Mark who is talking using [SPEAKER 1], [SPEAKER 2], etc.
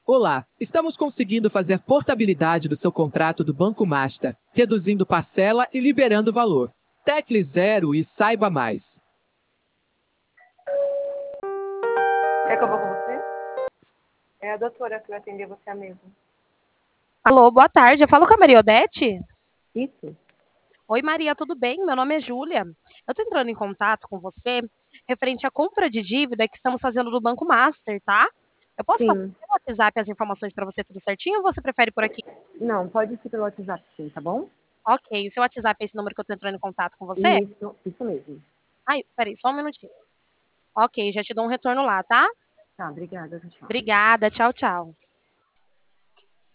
[SPEAKER 1] Olá, estamos conseguindo fazer portabilidade do seu contrato do Banco Master, reduzindo parcela e liberando valor. Tecle 0 e saiba mais.
[SPEAKER 2] Quer que eu vou com você? É a doutora que vai atender você mesmo.
[SPEAKER 3] Alô, boa tarde. Eu falo com a Maria Odete?
[SPEAKER 2] Isso?
[SPEAKER 3] Oi, Maria, tudo bem? Meu nome é Júlia. Eu tô entrando em contato com você referente à compra de dívida que estamos fazendo do Banco Master, tá? Eu posso passar
[SPEAKER 2] Sim.
[SPEAKER 3] pelo WhatsApp as informações para você tudo certinho ou você prefere por aqui?
[SPEAKER 2] Não, pode ser pelo WhatsApp sim, tá bom?
[SPEAKER 3] Ok, o seu WhatsApp é esse número que eu tô entrando em contato com você?
[SPEAKER 2] Isso mesmo.
[SPEAKER 3] Ai, peraí, só um minutinho. Ok, já te dou um retorno lá, tá?
[SPEAKER 2] Tá, obrigada, tchau.
[SPEAKER 3] Obrigada, tchau, tchau.